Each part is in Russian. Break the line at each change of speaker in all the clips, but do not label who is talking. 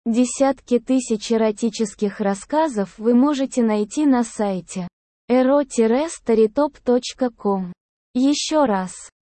Десятки тысяч эротических рассказов вы можете найти на сайте ero-storytop.com. Еще раз.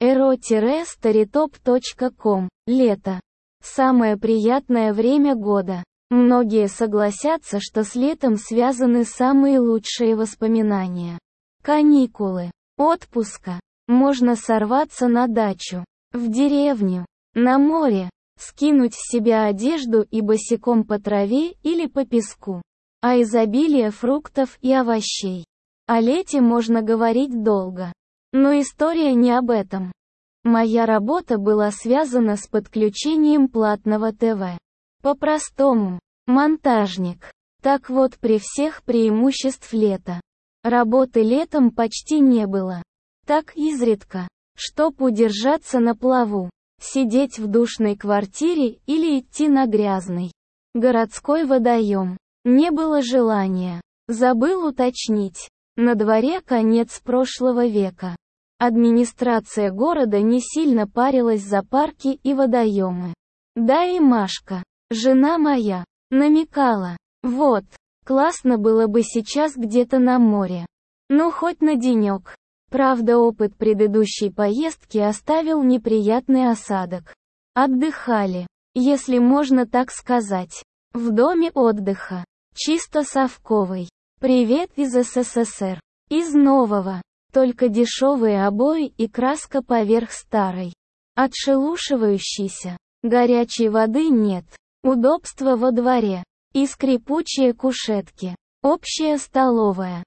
ero-storytop.com. Лето. Самое приятное время года. Многие согласятся, что с летом связаны самые лучшие воспоминания. Каникулы. Отпуска. Можно сорваться на дачу. В деревню. На море. Скинуть с себя одежду и босиком по траве или по песку. А изобилие фруктов и овощей. О лете можно говорить долго. Но история не об этом. Моя работа была связана с подключением платного ТВ. По-простому. Монтажник. Так вот, при всех преимуществ лета. Работы летом почти не было. Так изредка. Чтоб удержаться на плаву. Сидеть в душной квартире или идти на грязный городской водоем. Не было желания. Забыл уточнить. На дворе конец прошлого века. Администрация города не сильно парилась за парки и водоемы. Да и Машка, жена моя, намекала. Вот, классно было бы сейчас где-то на море. Ну хоть на денек. Правда, опыт предыдущей поездки оставил неприятный осадок. Отдыхали, если можно так сказать, в доме отдыха. Чисто совковый. Привет из СССР. Из нового. Только дешевые обои и краска поверх старой. Отшелушивающейся. Горячей воды нет. Удобства во дворе. И скрипучие кушетки. Общая столовая.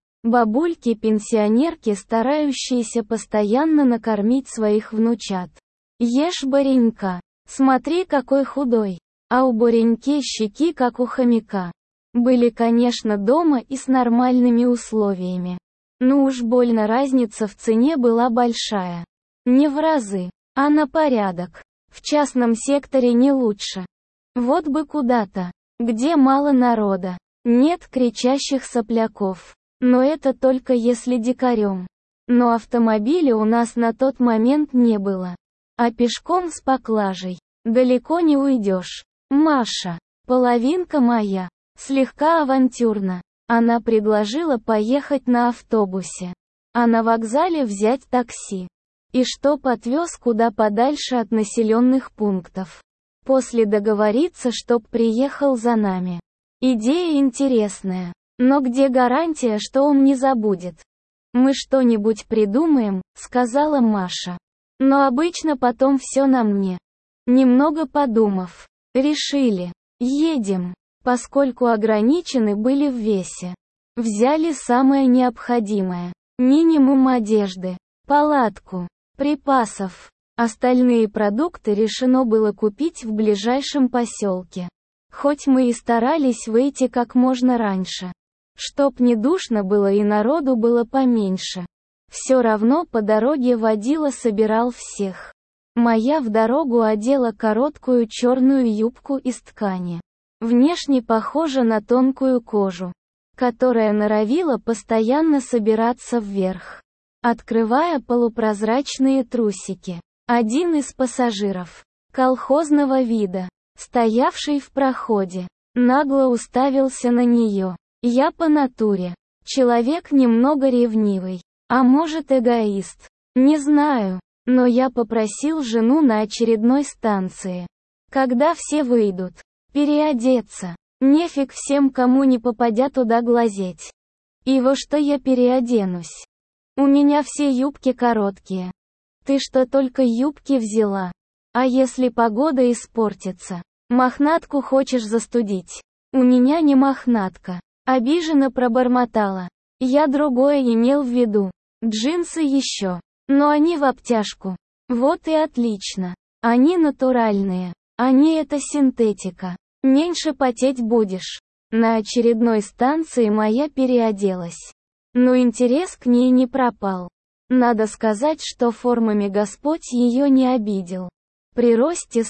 Бабульки-пенсионерки, старающиеся постоянно накормить своих внучат. Ешь, Боренька. Смотри, какой худой. А у Бореньки щеки, как у хомяка. Были, конечно, дома и с нормальными условиями. Но уж больно разница в цене была большая. Не в разы, а на порядок. В частном секторе не лучше. Вот бы куда-то, где мало народа, нет кричащих сопляков. Но это только если дикарем. Но автомобиля у нас на тот момент не было. А пешком с поклажей далеко не уйдешь. Маша, половинка моя, слегка авантюрно. Она предложила поехать на автобусе. А на вокзале взять такси. И чтоб отвез куда подальше от населенных пунктов. После договориться, чтоб приехал за нами. Идея интересная. Но где гарантия, что он не забудет? Мы что-нибудь придумаем, сказала Маша. Но обычно потом все на мне. Немного подумав, решили. Едем. Поскольку ограничены были в весе. Взяли самое необходимое. Минимум одежды, палатку, припасов. Остальные продукты решено было купить в ближайшем поселке. Хоть мы и старались выйти как можно раньше. Чтоб не душно было и народу было поменьше. Все равно по дороге водила собирал всех. Моя в дорогу одела короткую черную юбку из ткани. Внешне похожа на тонкую кожу, которая норовила постоянно собираться вверх, открывая полупрозрачные трусики. Один из пассажиров, колхозного вида, стоявший в проходе, нагло уставился на нее. Я по натуре человек немного ревнивый, а может эгоист, не знаю, но я попросил жену на очередной станции, когда все выйдут, переодеться. Нефиг всем, кому не попадя, туда глазеть. И во что я переоденусь? У меня все юбки короткие. Ты что, только юбки взяла? А если погода испортится? Мохнатку хочешь застудить? У меня не мохнатка. Обиженно пробормотала. Я другое имел в виду. Джинсы еще. Но они в обтяжку. Вот и отлично. Они натуральные. Они это синтетика. Меньше потеть будешь. На очередной станции моя переоделась. Но интерес к ней не пропал. Надо сказать, что формами Господь ее не обидел. При росте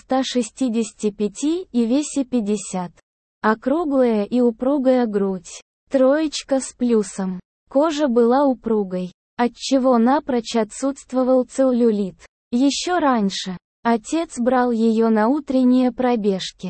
165 и весе 50. Округлая и упругая грудь. Троечка с плюсом. Кожа была упругой, отчего напрочь отсутствовал целлюлит. Еще раньше отец брал ее на утренние пробежки.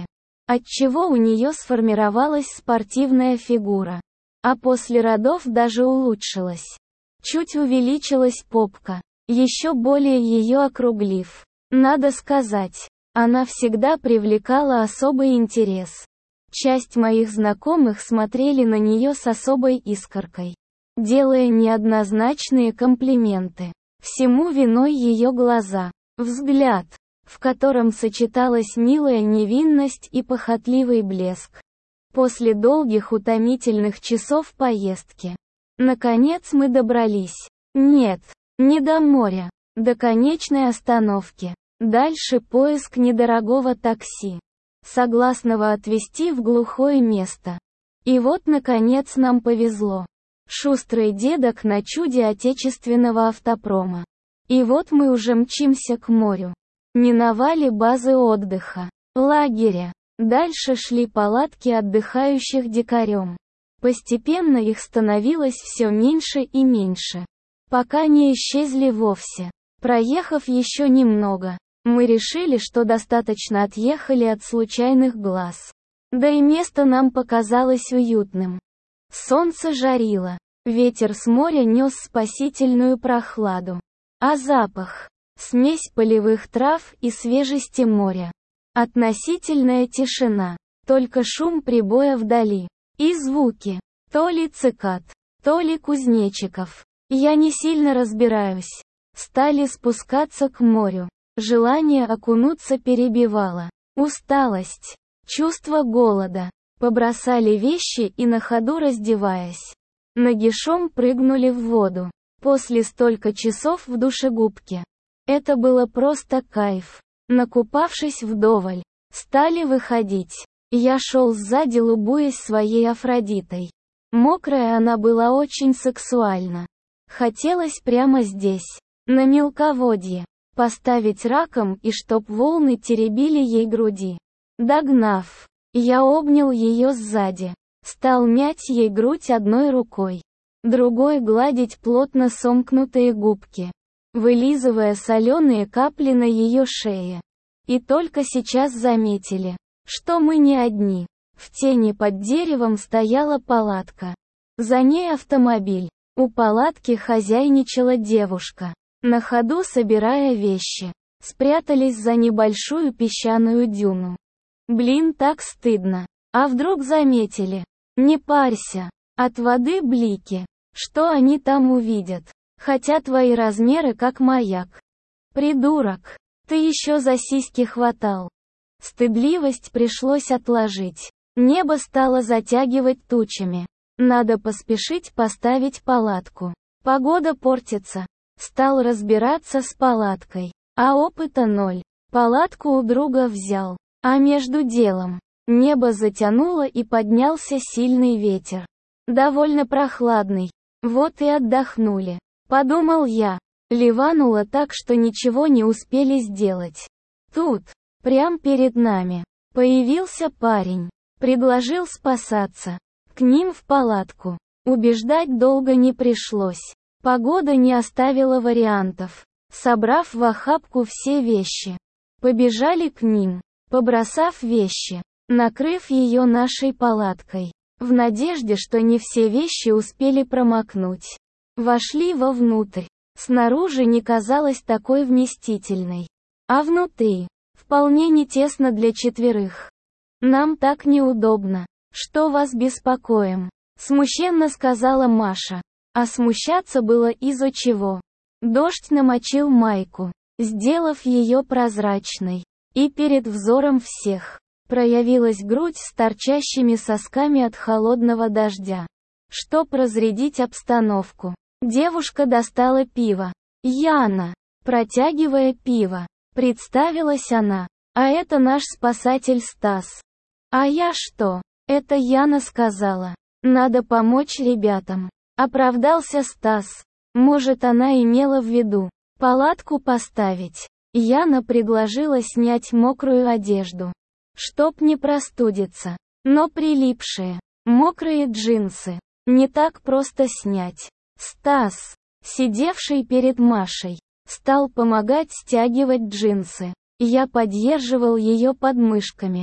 отчего у нее сформировалась спортивная фигура. А после родов даже улучшилась. Чуть увеличилась попка, еще более ее округлив. Надо сказать, она всегда привлекала особый интерес. Часть моих знакомых смотрели на нее с особой искоркой, делая неоднозначные комплименты. Всему виной ее глаза, взгляд, в котором сочеталась милая невинность и похотливый блеск. После долгих утомительных часов поездки, наконец мы добрались. Нет, не до моря, до конечной остановки. Дальше поиск недорогого такси, согласного отвезти в глухое место. И вот наконец нам повезло. Шустрый дедок на чуде отечественного автопрома. И вот мы уже мчимся к морю. Миновали базы отдыха, лагеря. Дальше шли палатки отдыхающих дикарем. Постепенно их становилось все меньше и меньше, пока не исчезли вовсе. Проехав еще немного, мы решили, что достаточно отъехали от случайных глаз. Да и место нам показалось уютным. Солнце жарило, ветер с моря нес спасительную прохладу. А запах — смесь полевых трав и свежести моря. Относительная тишина, только шум прибоя вдали. И звуки, то ли цикад, то ли кузнечиков. Я не сильно разбираюсь. Стали спускаться к морю. Желание окунуться перебивало. Усталость, чувство голода. Побросали вещи и на ходу раздеваясь, нагишом прыгнули в воду. После столько часов в душегубке. Это было просто кайф. Накупавшись вдоволь, стали выходить. Я шел сзади, любуясь своей Афродитой. Мокрая она была очень сексуальна. Хотелось прямо здесь, на мелководье, поставить раком и чтоб волны теребили ей груди. Догнав, я обнял ее сзади, стал мять ей грудь одной рукой, другой гладить плотно сомкнутые губки, вылизывая соленые капли на ее шее. И только сейчас заметили, что мы не одни. В тени под деревом стояла палатка. За ней автомобиль. У палатки хозяйничала девушка, на ходу собирая вещи. Спрятались за небольшую песчаную дюну. Блин, так стыдно. А вдруг заметили? Не парься. От воды блики. Что они там увидят? Хотя твои размеры как маяк. Придурок. Ты еще за сиськи хватал. Стыдливость пришлось отложить. Небо стало затягивать тучами. Надо поспешить поставить палатку. Погода портится. Стал разбираться с палаткой. А опыта ноль. Палатку у друга взял. А между делом, небо затянуло и поднялся сильный ветер. Довольно прохладный. Вот и отдохнули. Подумал я. Ливануло так, что ничего не успели сделать. Тут, прям перед нами, появился парень. Предложил спасаться. К ним в палатку. Убеждать долго не пришлось. Погода не оставила вариантов. Собрав в охапку все вещи, побежали к ним, побросав вещи, накрыв ее нашей палаткой, в надежде, что не все вещи успели промокнуть. Вошли вовнутрь. Снаружи не казалась такой вместительной. А внутри, вполне не тесно для четверых. Нам так неудобно. Что вас беспокоим? Смущенно сказала Маша. А смущаться было из-за чего? Дождь намочил майку, сделав ее прозрачной. И перед взором всех проявилась грудь с торчащими сосками от холодного дождя. Чтоб разрядить обстановку, девушка достала пиво. Яна, протягивая пиво, представилась она. А это наш спасатель Стас. А я что? Это Яна сказала. Надо помочь ребятам. Оправдался Стас. Может, она имела в виду палатку поставить. Яна предложила снять мокрую одежду, чтоб не простудиться. Но прилипшие, мокрые джинсы, не так просто снять. Стас, сидевший перед Машей, стал помогать стягивать джинсы. Я поддерживал ее подмышками.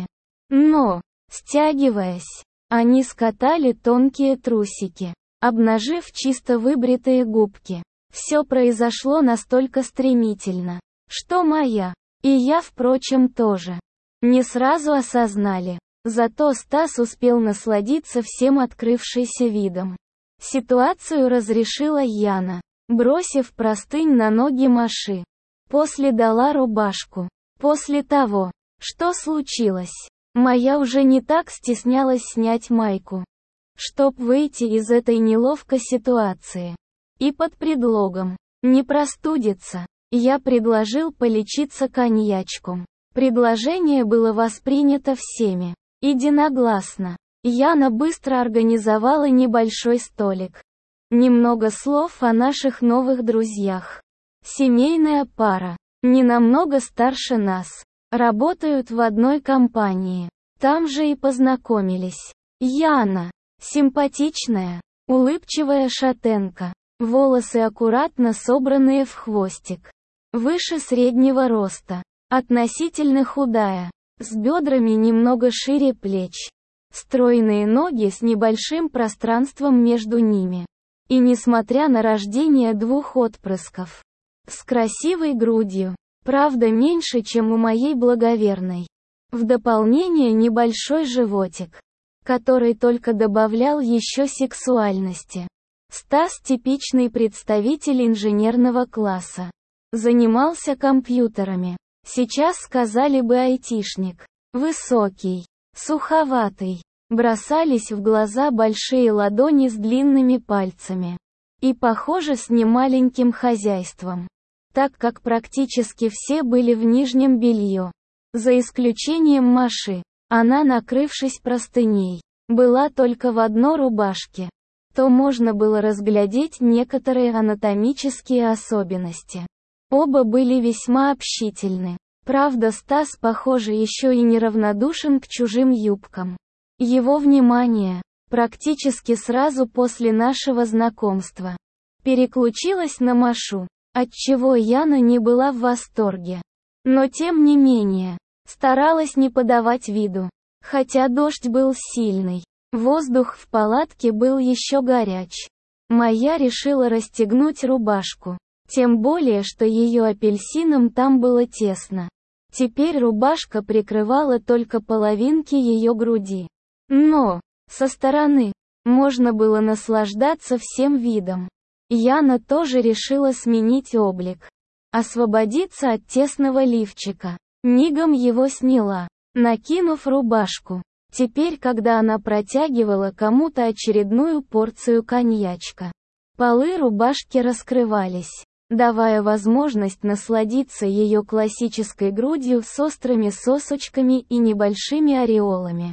Но, стягиваясь, они скатали тонкие трусики, обнажив чисто выбритые губки. Все произошло настолько стремительно, что моя, и я, впрочем, тоже, не сразу осознали. Зато Стас успел насладиться всем открывшимся видом. Ситуацию разрешила Яна, бросив простынь на ноги Маши. После дала рубашку. После того, что случилось, моя уже не так стеснялась снять майку, чтоб выйти из этой неловкой ситуации. И под предлогом «не простудиться», я предложил полечиться коньячком. Предложение было воспринято всеми единогласно. Яна быстро организовала небольшой столик. Немного слов о наших новых друзьях. Семейная пара, не намного старше нас, работают в одной компании. Там же и познакомились. Яна, симпатичная, улыбчивая шатенка, волосы аккуратно собранные в хвостик. Выше среднего роста, относительно худая, с бедрами немного шире плеч. Стройные ноги с небольшим пространством между ними. И несмотря на рождение 2 отпрысков, с красивой грудью, правда меньше, чем у моей благоверной. В дополнение небольшой животик, который только добавлял еще сексуальности. Стас типичный представитель инженерного класса. Занимался компьютерами. Сейчас сказали бы айтишник. Высокий, суховатый. Бросались в глаза большие ладони с длинными пальцами. И, похоже, с немаленьким хозяйством. Так как практически все были в нижнем белье. За исключением Маши. Она, накрывшись простыней, была только в одной рубашке. То можно было разглядеть некоторые анатомические особенности. Оба были весьма общительны. Правда, Стас, похоже, еще и неравнодушен к чужим юбкам. Его внимание, практически сразу после нашего знакомства, переключилось на Машу, отчего Яна не была в восторге. Но тем не менее, старалась не подавать виду. Хотя дождь был сильный, воздух в палатке был еще горяч. Моя решила расстегнуть рубашку. Тем более, что ее апельсином там было тесно. Теперь рубашка прикрывала только половинки ее груди. Но, со стороны, можно было наслаждаться всем видом. Яна тоже решила сменить облик. Освободиться от тесного лифчика. Мигом его сняла, накинув рубашку. Теперь, когда она протягивала кому-то очередную порцию коньячка, полы рубашки раскрывались, давая возможность насладиться ее классической грудью с острыми сосочками и небольшими ореолами.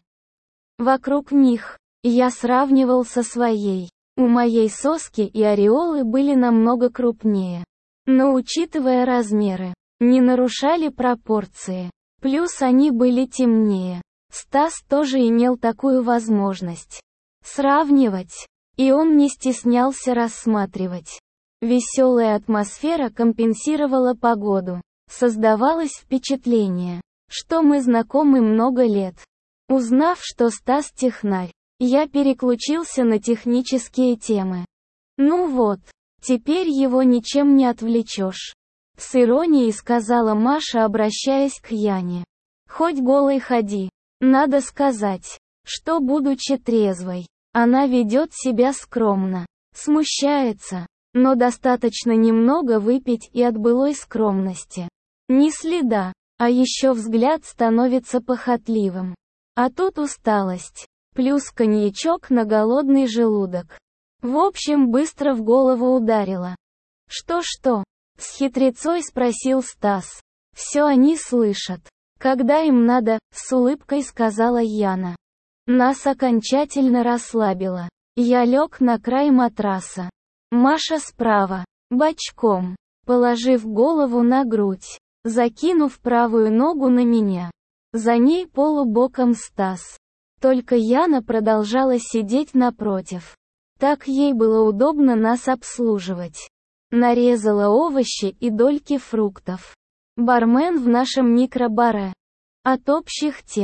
Вокруг них, я сравнивал со своей. У моей соски и ореолы были намного крупнее. Но учитывая размеры, не нарушали пропорции. Плюс они были темнее. Стас тоже имел такую возможность сравнивать. И он не стеснялся рассматривать. Веселая атмосфера компенсировала погоду. Создавалось впечатление, что мы знакомы много лет. Узнав, что Стас технарь, я переключился на технические темы. Ну вот, теперь его ничем не отвлечешь. С иронией сказала Маша, обращаясь к Яне. Хоть голой ходи. Надо сказать, что, будучи трезвой, она ведет себя скромно. Смущается, но достаточно немного выпить и от былой скромности. Ни следа, а еще взгляд становится похотливым. А тут усталость, плюс коньячок на голодный желудок. В общем, быстро в голову ударило. Что-что? С хитрецой спросил Стас. Все они слышат. Когда им надо, с улыбкой сказала Яна. Нас окончательно расслабило. Я лег на край матраса. Маша справа, бочком, положив голову на грудь, закинув правую ногу на меня. За ней полубоком Стас. Только Яна продолжала сидеть напротив. Так ей было удобно нас обслуживать. Нарезала овощи и дольки фруктов. Бармен в нашем микробаре. От общих тем,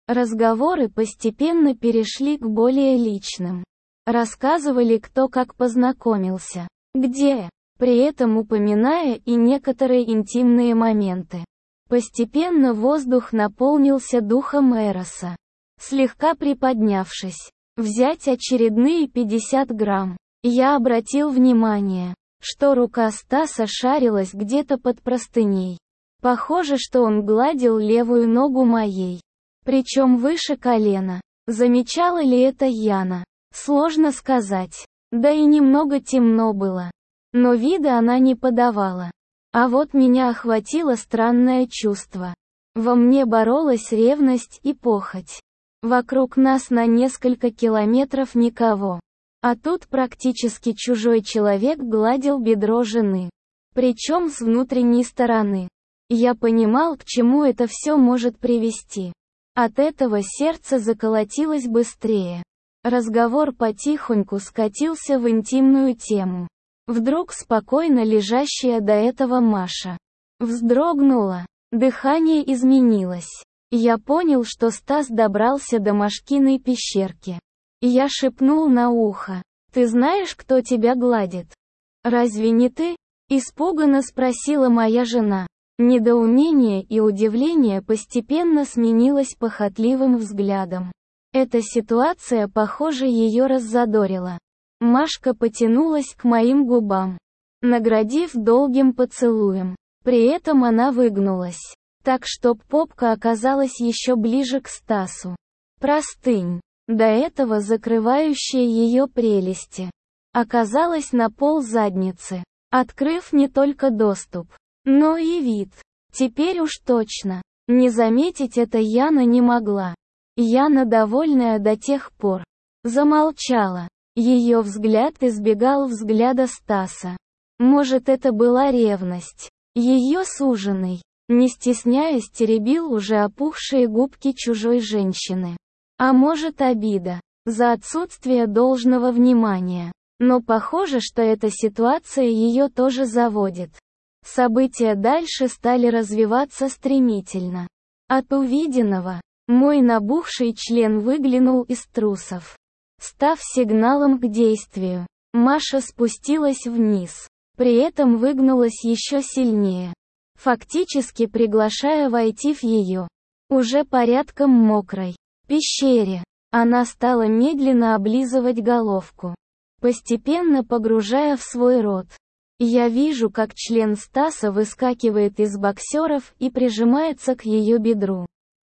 Разговоры постепенно перешли к более личным. Рассказывали, кто как познакомился, где, при этом упоминая и некоторые интимные моменты. Постепенно воздух наполнился духом Эроса. Слегка приподнявшись, взять очередные 50 грамм, я обратил внимание, что рука Стаса шарилась где-то под простыней. Похоже, что он гладил левую ногу моей, причем выше колена. Замечала ли это Яна? Сложно сказать. Да и немного темно было. Но вида она не подавала. А вот меня охватило странное чувство. Во мне боролась ревность и похоть. Вокруг нас на несколько километров никого. А тут практически чужой человек гладил бедро жены. Причем с внутренней стороны. Я понимал, к чему это все может привести. От этого сердце заколотилось быстрее. Разговор потихоньку скатился в интимную тему. Вдруг спокойно лежащая до этого Маша вздрогнула. Дыхание изменилось. Я понял, что Стас добрался до Машкиной пещерки. Я шепнул на ухо: «Ты знаешь, кто тебя гладит? Разве не ты?» Испуганно спросила моя жена. Недоумение и удивление постепенно сменилось похотливым взглядом. Эта ситуация, похоже, ее раззадорила. Машка потянулась к моим губам, наградив долгим поцелуем. При этом она выгнулась, так что попка оказалась еще ближе к Стасу. Простынь, до этого закрывающая ее прелести, оказалась на пол задницы, открыв не только доступ, но и вид. Теперь уж точно не заметить это Яна не могла. Яна, довольная до тех пор, замолчала. Ее взгляд избегал взгляда Стаса. Может, это была ревность. Ее суженый, не стесняясь, теребил уже опухшие губки чужой женщины. А может, обида за отсутствие должного внимания. Но похоже, что эта ситуация ее тоже заводит. События дальше стали развиваться стремительно. От увиденного мой набухший член выглянул из трусов, став сигналом к действию. Маша спустилась вниз, при этом выгнулась еще сильнее, фактически приглашая войти в ее, уже порядком мокрой, пещере. Она стала медленно облизывать головку, постепенно погружая в свой рот. Я вижу, как член Стаса выскакивает из боксеров и прижимается к ее бедру.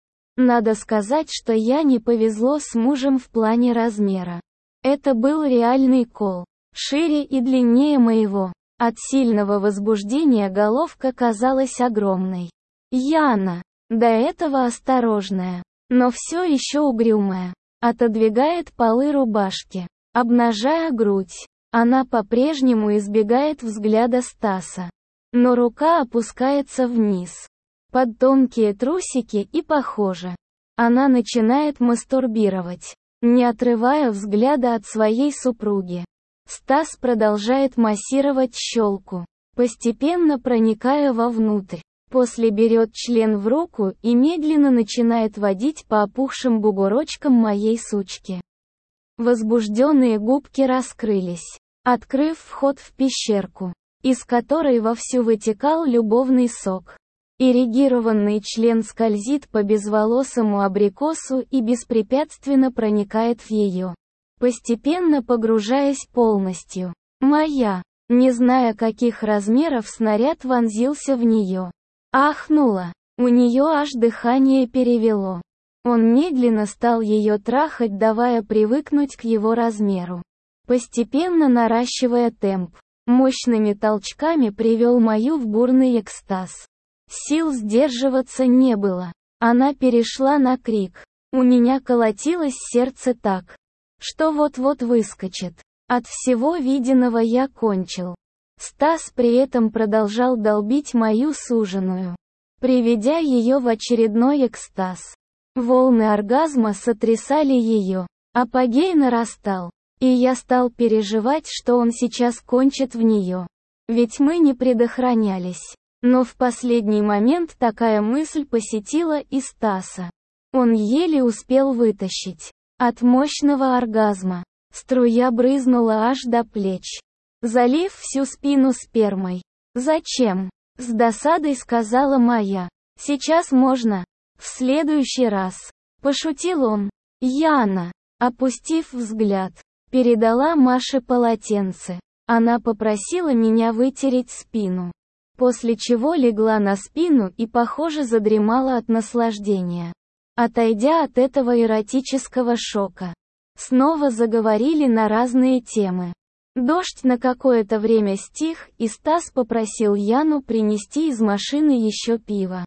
Надо сказать, что Яне повезло с мужем в плане размера. Это был реальный кол, шире и длиннее моего. От сильного возбуждения головка казалась огромной. Яна, до этого осторожная, но все еще угрюмая, отодвигает полы рубашки, обнажая грудь. Она по-прежнему избегает взгляда Стаса, но рука опускается вниз, под тонкие трусики, и, похоже, она начинает мастурбировать, не отрывая взгляда от своей супруги. Стас продолжает массировать щелку, постепенно проникая вовнутрь. После берет член в руку и медленно начинает водить по опухшим бугорочкам моей сучки. Возбужденные губки раскрылись, открыв вход в пещерку, из которой вовсю вытекал любовный сок. Эрегированный член скользит по безволосому абрикосу и беспрепятственно проникает в ее, постепенно погружаясь полностью. Моя, не зная каких размеров снаряд, вонзился в нее. Ахнула, у нее аж дыхание перевело. Он медленно стал ее трахать, давая привыкнуть к его размеру, постепенно наращивая темп. Мощными толчками привел мою в бурный экстаз. Сил сдерживаться не было. Она перешла на крик. У меня колотилось сердце так, что вот-вот выскочит. От всего виденного я кончил. Стас при этом продолжал долбить мою суженую, приведя ее в очередной экстаз. Волны оргазма сотрясали ее. Апогей нарастал, и я стал переживать, что он сейчас кончит в нее. Ведь мы не предохранялись. Но в последний момент такая мысль посетила и Стаса. Он еле успел вытащить. От мощного оргазма струя брызнула аж до плеч, залив всю спину спермой. «Зачем?» — с досадой сказала Майя. «Сейчас можно. В следующий раз». Пошутил он. Яна, опустив взгляд, передала Маше полотенце. Она попросила меня вытереть спину. После чего легла на спину и, похоже, задремала от наслаждения. Отойдя от этого эротического шока, снова заговорили на разные темы. Дождь на какое-то время стих, и Стас попросил Яну принести из машины еще пива.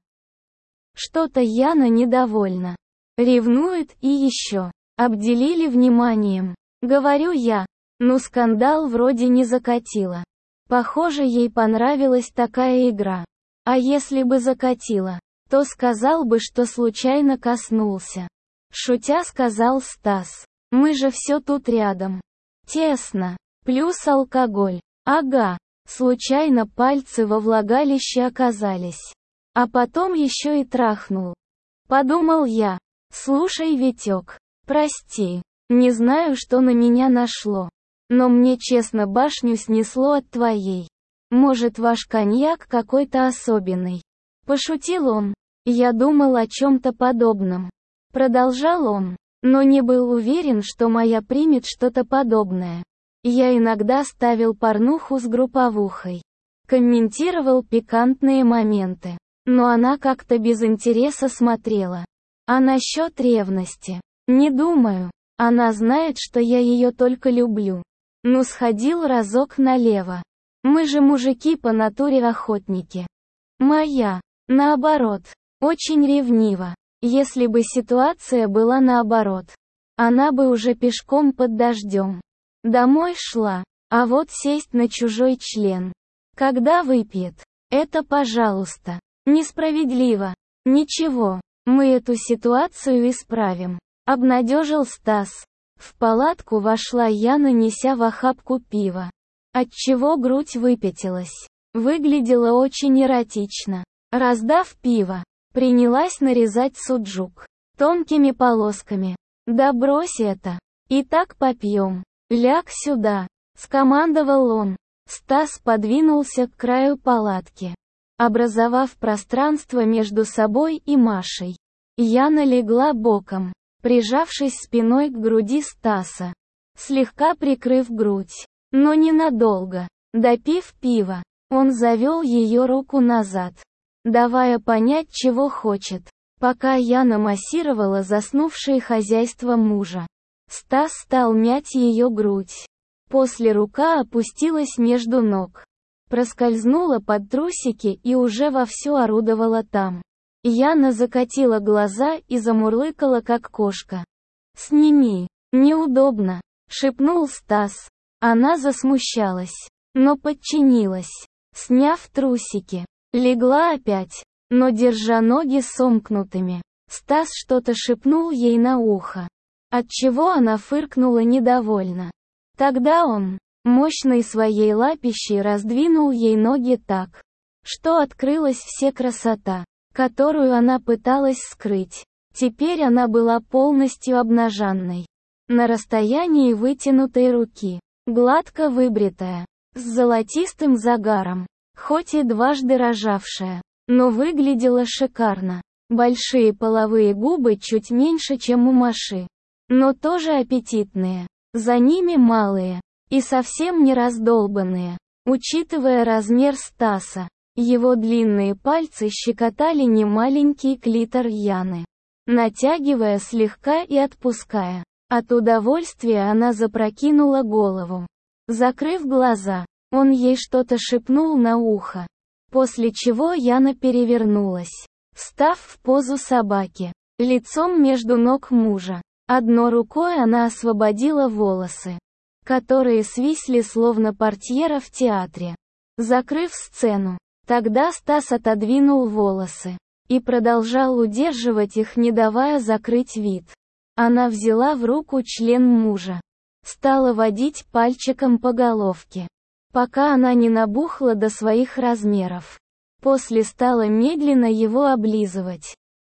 Что-то Яна недовольна. Ревнует и еще. Обделили вниманием. Говорю я. Ну, скандал вроде не закатила. Похоже, ей понравилась такая игра. А если бы закатила, то сказал бы, что случайно коснулся. Шутя сказал Стас. Мы же все тут рядом. Тесно. Плюс алкоголь. Ага. Случайно пальцы во влагалище оказались. А потом еще и трахнул. Подумал я. Слушай, Витек, прости, не знаю, что на меня нашло. Но мне честно башню снесло от твоей. Может, ваш коньяк какой-то особенный. Пошутил он. Я думал о чем-то подобном. Продолжал он. Но не был уверен, что моя примет что-то подобное. Я иногда ставил порнуху с групповухой. Комментировал пикантные моменты. Но она как-то без интереса смотрела. А насчет ревности? Не думаю. Она знает, что я ее только люблю. Ну, сходил разок налево. Мы же мужики по натуре охотники. Моя, наоборот, очень ревнива. Если бы ситуация была наоборот, она бы уже пешком под дождем домой шла, а вот сесть на чужой член, когда выпьет, это пожалуйста. Несправедливо. Ничего. Мы эту ситуацию исправим. Обнадежил Стас. В палатку вошла Яна, неся в охапку пива. Отчего грудь выпятилась. Выглядела очень эротично. Раздав пиво, принялась нарезать суджук. Тонкими полосками. Да брось это. И так попьем. Ляг сюда. Скомандовал он. Стас подвинулся к краю палатки, образовав пространство между собой и Машей. Яна легла боком, прижавшись спиной к груди Стаса, слегка прикрыв грудь, но ненадолго. Допив пива, он завел ее руку назад, давая понять, чего хочет. Пока Яна массировала заснувшее хозяйство мужа, Стас стал мять ее грудь. После рука опустилась между ног, проскользнула под трусики и уже вовсю орудовала там. Яна закатила глаза и замурлыкала, как кошка. «Сними, неудобно», — шепнул Стас. Она засмущалась, но подчинилась. Сняв трусики, легла опять, но держа ноги сомкнутыми. Стас что-то шепнул ей на ухо, отчего она фыркнула недовольно. Тогда он, мощной своей лапищей, раздвинул ей ноги так, что открылась вся красота, которую она пыталась скрыть. Теперь она была полностью обнаженной. На расстоянии вытянутой руки, гладко выбритая, с золотистым загаром, хоть и дважды рожавшая, но выглядела шикарно. Большие половые губы чуть меньше, чем у Маши, но тоже аппетитные. За ними малые, и совсем не раздолбанные. Учитывая размер Стаса, его длинные пальцы щекотали немаленький клитор Яны, натягивая слегка и отпуская. От удовольствия она запрокинула голову. Закрыв глаза, он ей что-то шепнул на ухо, после чего Яна перевернулась, встав в позу собаки, лицом между ног мужа. Одной рукой она освободила волосы, которые свисли словно портьера в театре, закрыв сцену. Тогда Стас отодвинул волосы и продолжал удерживать их, не давая закрыть вид. Она взяла в руку член мужа, стала водить пальчиком по головке, пока она не набухла до своих размеров. После стала медленно его облизывать.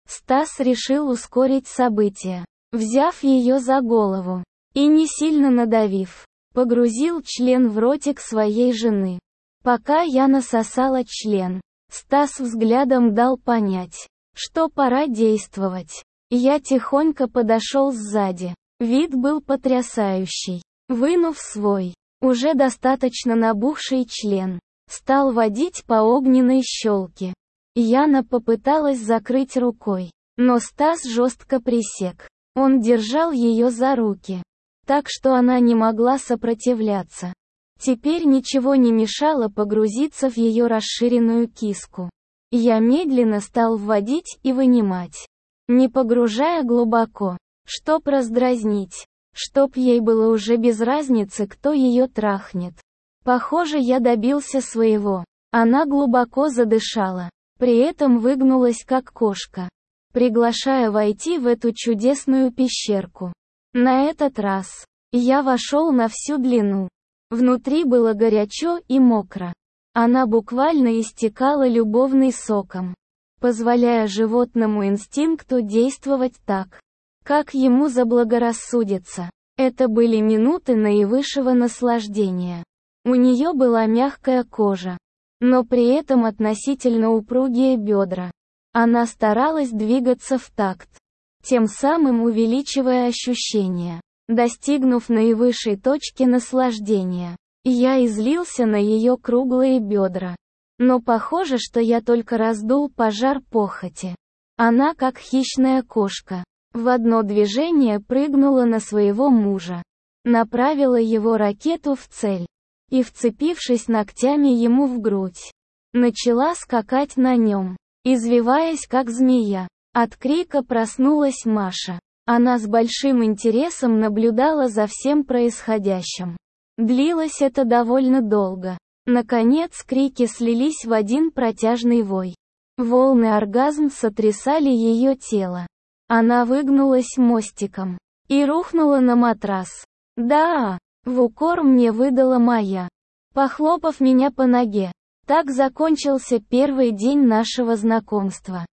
Стас решил ускорить события. Взяв ее за голову и не сильно надавив, погрузил член в ротик своей жены. Пока я насосала член, Стас взглядом дал понять, что пора действовать. Я тихонько подошел сзади. Вид был потрясающий. Вынув свой, уже достаточно набухший член, стал водить по огненной щелке. Яна попыталась закрыть рукой, но Стас жестко пресек. Он держал ее за руки, так что она не могла сопротивляться. Теперь ничего не мешало погрузиться в ее расширенную киску. Я медленно стал вводить и вынимать, не погружая глубоко, чтоб раздразнить, чтоб ей было уже без разницы, кто ее трахнет. Похоже, я добился своего. Она глубоко задышала, при этом выгнулась как кошка, приглашая войти в эту чудесную пещерку. На этот раз я вошел на всю длину. Внутри было горячо и мокро. Она буквально истекала любовным соком, позволяя животному инстинкту действовать так, как ему заблагорассудится. Это были минуты наивысшего наслаждения. У нее была мягкая кожа, но при этом относительно упругие бедра. Она старалась двигаться в такт, тем самым увеличивая ощущения. Достигнув наивысшей точки наслаждения, я излился на ее круглые бедра. Но похоже, что я только раздул пожар похоти. Она, как хищная кошка, в одно движение прыгнула на своего мужа, направила его ракету в цель и, вцепившись ногтями ему в грудь, начала скакать на нем, извиваясь как змея. От крика проснулась Маша. Она с большим интересом наблюдала за всем происходящим. Длилось это довольно долго. Наконец крики слились в один протяжный вой. Волны оргазм сотрясали ее тело. Она выгнулась мостиком и рухнула на матрас. «Да!» — в укор мне выдала Майя, похлопав меня по ноге. Так закончился первый день нашего знакомства.